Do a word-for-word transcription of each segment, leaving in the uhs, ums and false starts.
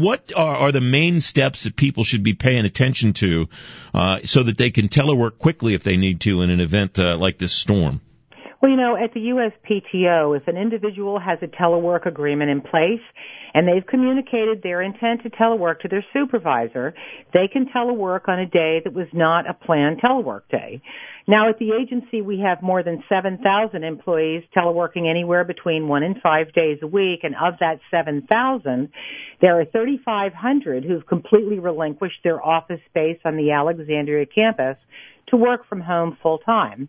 what are, are the main steps that people should be paying attention to uh, so that they can telework quickly if they need to in an event uh, like this storm? Well, you know, at the U S P T O, if an individual has a telework agreement in place and they've communicated their intent to telework to their supervisor, they can telework on a day that was not a planned telework day. Now, at the agency, we have more than seven thousand employees teleworking anywhere between one and five days a week, and of that seven thousand, there are thirty-five hundred who've completely relinquished their office space on the Alexandria campus to work from home full-time.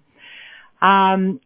Um,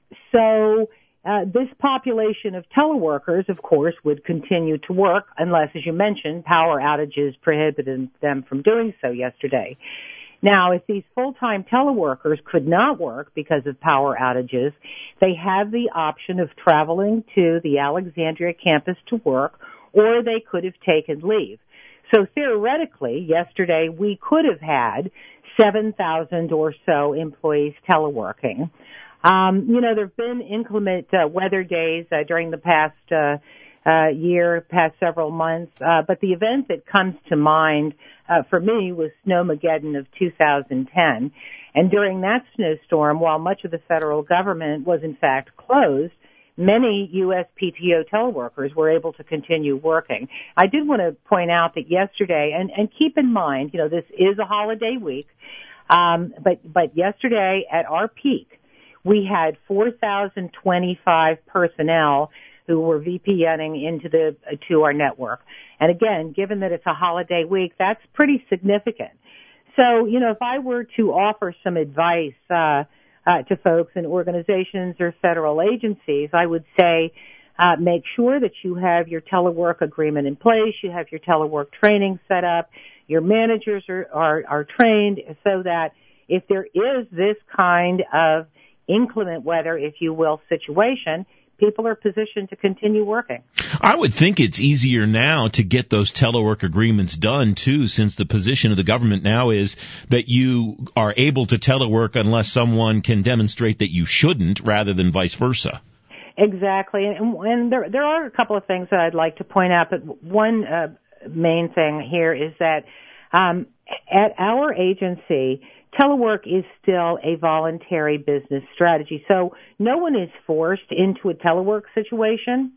so uh, this population of teleworkers, of course, would continue to work unless, as you mentioned, power outages prohibited them from doing so yesterday. Now, if these full-time teleworkers could not work because of power outages, they have the option of traveling to the Alexandria campus to work, or they could have taken leave. So theoretically, yesterday we could have had seven thousand or so employees teleworking. Um, you know, there have been inclement uh, weather days uh, during the past uh, uh, year, past several months, uh, but the event that comes to mind uh, for me was Snowmageddon of two thousand ten. And during that snowstorm, while much of the federal government was in fact closed, many U S P T O teleworkers were able to continue working. I did want to point out that yesterday, and, and keep in mind, you know, this is a holiday week, um, but, but yesterday at our peak, we had four thousand twenty-five personnel who were VPNing into the uh, to our network. And again, given that it's a holiday week, that's pretty significant. So, you know, if I were to offer some advice uh, uh to folks in organizations or federal agencies, I would say uh make sure that you have your telework agreement in place, you have your telework training set up, your managers are are, are trained so that if there is this kind of inclement weather, if you will, situation, people are positioned to continue working. I would think it's easier now to get those telework agreements done, too, since the position of the government now is that you are able to telework unless someone can demonstrate that you shouldn't, rather than vice versa. Exactly. And, and there, there are a couple of things that I'd like to point out, but one uh, main thing here is that um, at our agency, telework is still a voluntary business strategy. So no one is forced into a telework situation.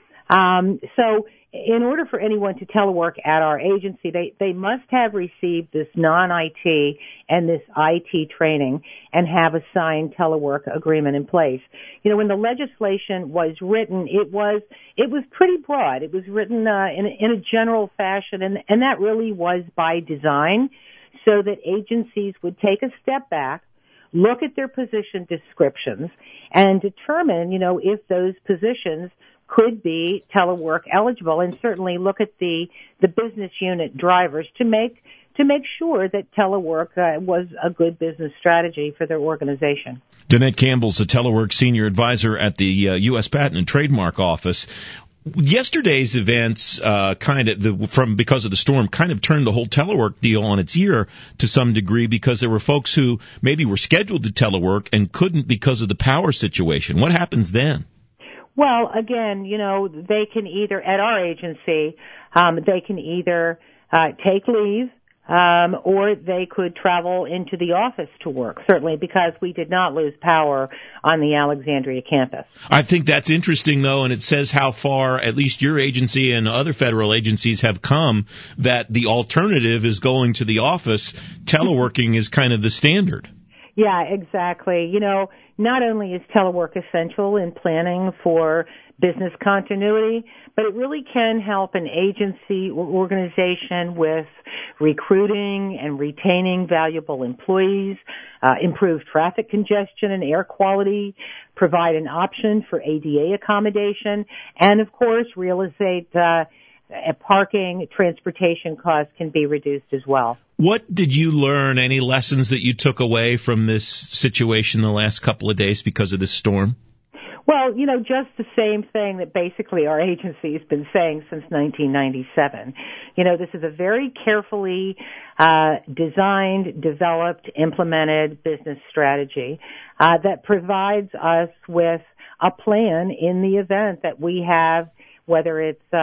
Um, so in order for anyone to telework at our agency, they, they must have received this non-I T and this I T training and have a signed telework agreement in place. You know, when the legislation was written, it was, it was pretty broad. It was written, uh, in a, in a general fashion, and, and that really was by design, so that agencies would take a step back, look at their position descriptions, and determine, you know, if those positions could be telework eligible, and certainly look at the, the business unit drivers to make to make sure that telework uh, was a good business strategy for their organization. Danette Campbell's the telework senior advisor at the uh, U S Patent and Trademark Office. Yesterday's events, uh, kind of the, from because of the storm, kind of turned the whole telework deal on its ear to some degree, because there were folks who maybe were scheduled to telework and couldn't because of the power situation. What happens then? Well, again, you know, they can either, at our agency, um, they can either uh, take leave, um, or they could travel into the office to work, certainly, because we did not lose power on the Alexandria campus. I think that's interesting, though, and it says how far at least your agency and other federal agencies have come, that the alternative is going to the office. Teleworking is kind of the standard. Yeah, exactly. You know, not only is telework essential in planning for business continuity, but it really can help an agency or organization with recruiting and retaining valuable employees, uh, improve traffic congestion and air quality, provide an option for A D A accommodation, and, of course, realize uh, parking, transportation costs can be reduced as well. What did you learn? Any lessons that you took away from this situation the last couple of days because of this storm? Well, you know, just the same thing that basically our agency has been saying since nineteen ninety-seven. You know, this is a very carefully uh, designed, developed, implemented business strategy uh, that provides us with a plan in the event that we have, whether it's uh,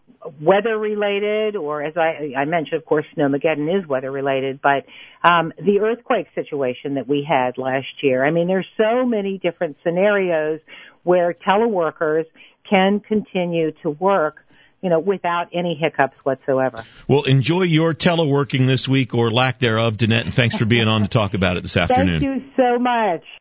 weather related, or as I, I mentioned, of course, Snowmageddon is weather related, but um, the earthquake situation that we had last year. I mean, there's so many different scenarios where teleworkers can continue to work, you know, without any hiccups whatsoever. Well, enjoy your teleworking this week, or lack thereof, Danette, and thanks for being on to talk about it this afternoon. Thank you so much.